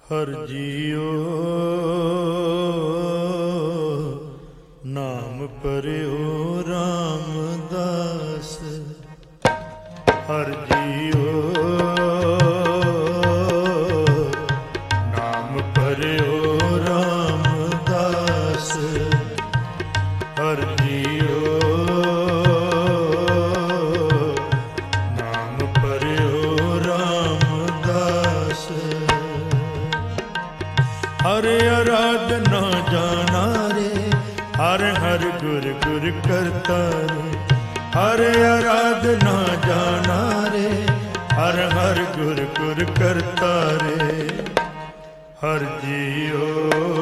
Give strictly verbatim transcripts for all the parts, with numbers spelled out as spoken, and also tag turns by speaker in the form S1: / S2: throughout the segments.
S1: ਹਰ JIO ਨਾਮ ਪਰਿਓ ਰਾਮਦਾਸ। ਹਰ JIO ਨਾਮ ਪਰਿਓ ਰਾਮਦਾਸ। ਹਰ JIO ਨਾਮ ਪਰਿਓ ਰਾਮਦਾਸ। ਹਰ ਆਰਾਧਨਾ ਜਾਣਾ ਰੇ, ਹਰ ਹਰ ਗੁਰ ਗੁਰ ਕਰਤਾ ਰੇ। ਹਰ ਆਰਾਧਨਾ ਜਾਣਾ ਰੇ, ਹਰ ਹਰ ਗੁਰ ਗੁਰ ਕਰਤਾ ਰੇ। ਹਰ ਜੀਓ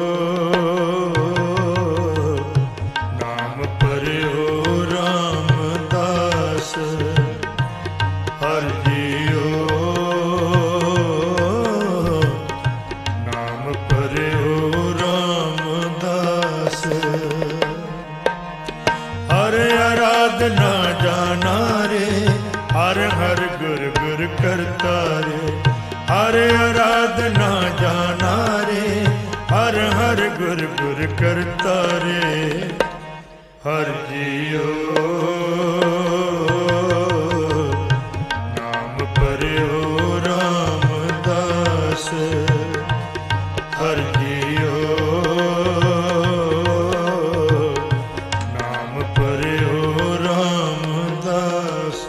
S1: ਨਾਮ ਪਰਿਓ ਰਾਮਦਾਸ। ਹਰ ਜੀਓ ਨਾਮ ਪਰਿਓ ਰਾਮਦਾਸ। ਹਰ ਆਰਾਧਨਾ ਜਾਣਾ ਰੇ, ਹਰ ਹਰ ਗੁਰ ਗੁਰ ਕਰਤਾ ਰੇ। ਹਰ ਆਰਾਧਨਾ ਜਾਣਾ ਰੇ, ਹਰ ਹਰ ਗੁਰ ਗੁਰ ਕਰਤਾ ਰੇ। ਹਰ ਜੀਓ ਨਾਮ ਪਰਿਓ ਰਾਮਦਾਸ। ਹਰ ਜੀਓ ਨਾਮ ਪਰਿਓ ਰਾਮਦਾਸ।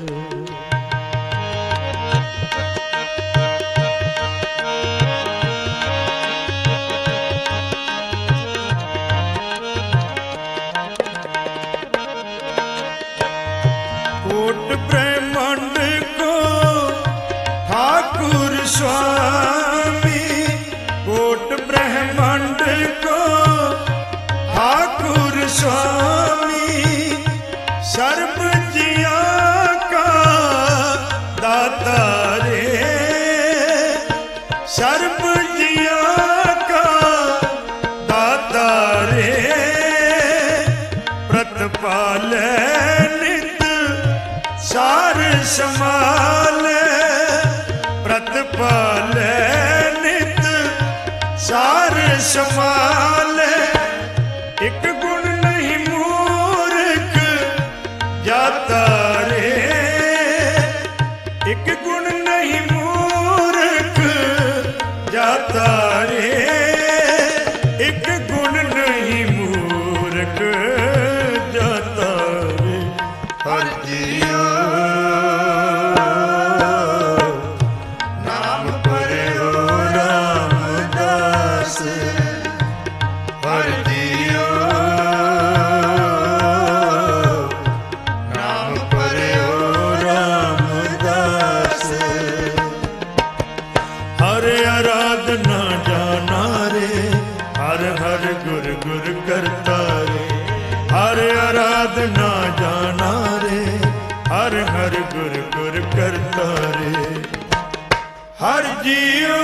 S1: कोट ब्रह्मांड को ठाकुर स्वामी। कोट ब्रह्मांड को ठाकुर स्वामी। सर्व जिया का दाता रे, सर्व जिया का दाता रे। प्रतिपाल सार समाल, प्रतिपाल नित सार समाल। एक गुण नहीं मूर्ख जाता रे, एक गुण नहीं मूर्ख जाता रे। एक गुण नहीं मूर्ख जाता रे। हर जियो नाम परियो रामदास। हर जियो नाम परियो रामदास। हर आराधना जाना रे, हर हर गुर गुर करता रे। हर आराधना जाना रे, हर हर गुर गुर करता रे। हर जियो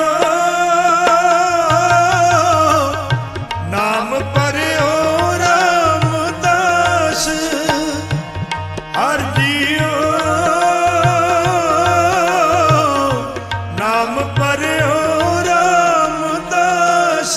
S1: नाम परियो रामदास। हर जियो नाम परियो रामदास।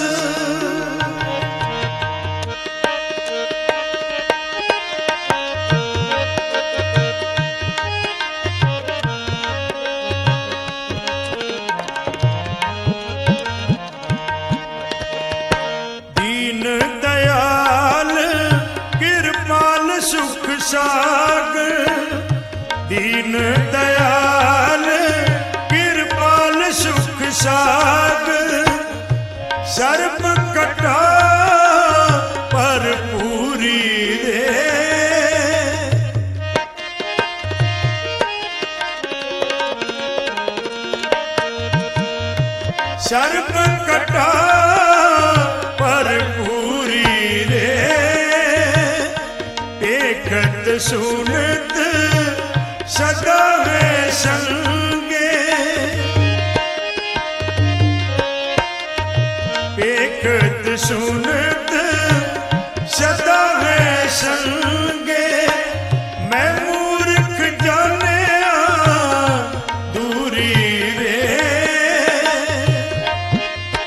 S1: दीन दयाल कृपाल सुख सागर। दीन दयाल कृपाल सुख सागर। सर्व कटा भरपूरी रे। सर्व कटा भरपूरी रे। देखत सुनत सदा है संगे। देखत सुनत सदा है संगे। मैं मूर्ख जाने दूरी रे।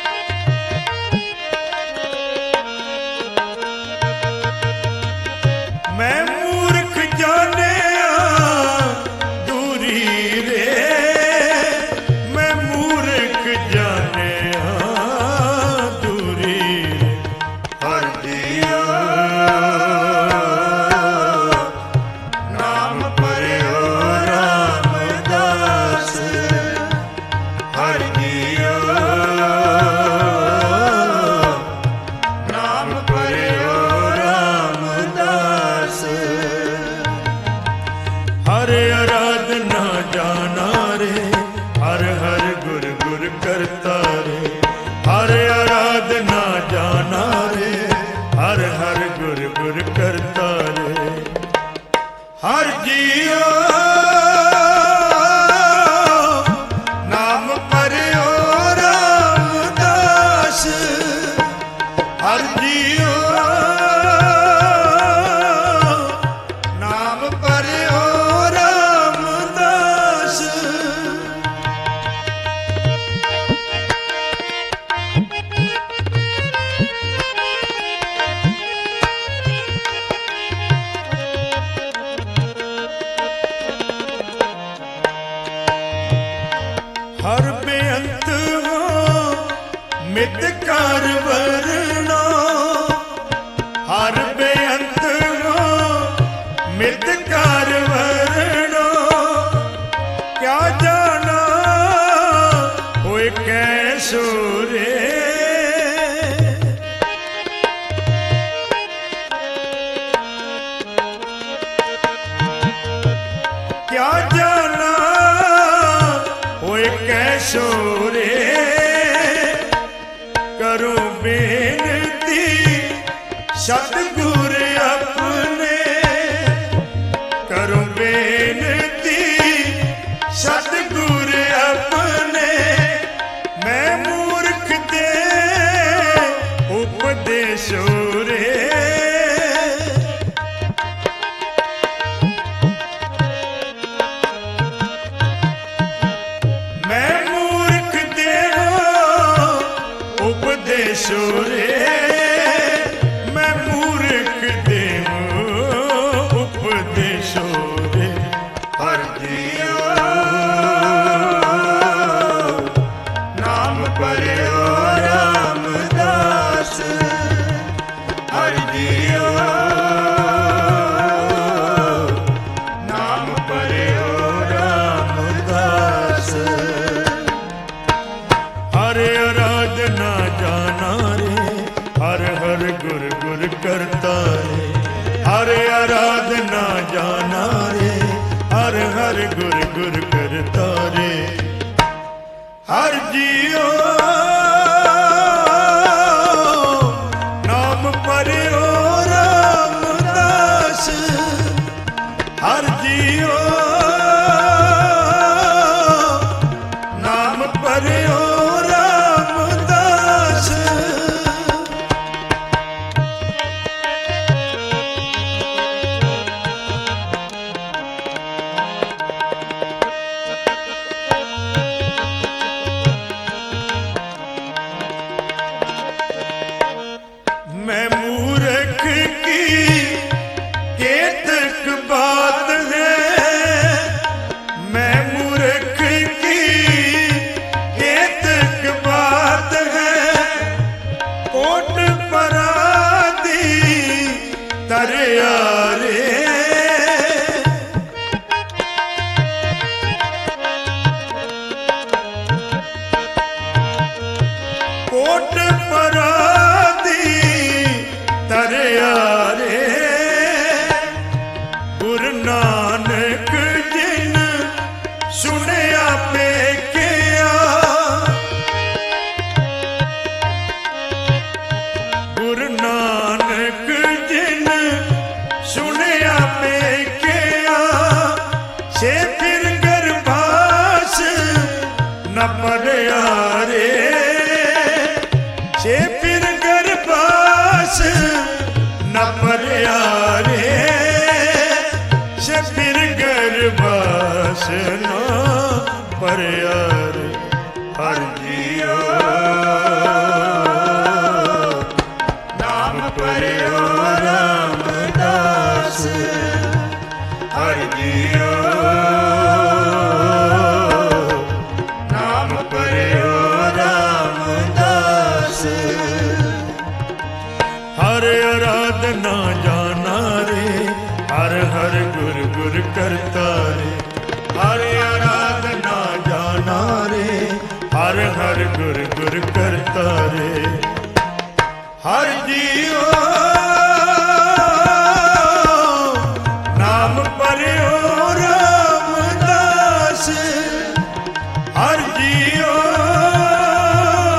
S1: रे, हर आराधना जाना रे, हर हर गुर गुर करता रे। हर जियो नाम परियो रामदास, हर जियो नाम परियो रामदास। हर बेअंत हो मित कार वरना, हर बेअंत हो मित कार वरना। क्या जाना होए कैसो रे, क्या जाना होए कैसो रे। करो बेनती सतगुर अपने, करो बेनती सतगुर अपने। मैं मूर्ख दे उपदेशो रे, मैं मूर्ख दे उपदेशो रे, मैं मूर्ख देव उपदेशो रे। हर जियो नाम परियो रामदास, हर जियो नाम परियो रामदास। हर आराधना जाना रे, हर हर गुर गुर करता रे, हर आराधना जाना रे, हर हर गुर गुर करता रे। हर जियो नाम परियो रामदास, हर जियो नाम परियो रामदास। मैं मूर्ख की केतक बात है, मैं मूर्ख की केतक बात है। कोट परादी तरया रे, कोट परादी तरया रे। गुरु नानक जिन सुनया पेकिया, गुरु नानक जिन सुनया पेकिया। से फिर गर्भास न परया रे, से फिर गर्भास न परया रे, से फिर गर्भास न परया रे। हर जियो नाम परियो रामदास, हर जियो नाम परियो रामदास। हर आराधना जाना रे, हर हर गुर गुर करता रे, हर आराधना जाना रे, हर हर गुर गुर करता रे। हर जियो नाम परियो रामदास, हर जियो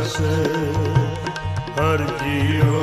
S1: ਰਸ ਹਰ ਜੀਉ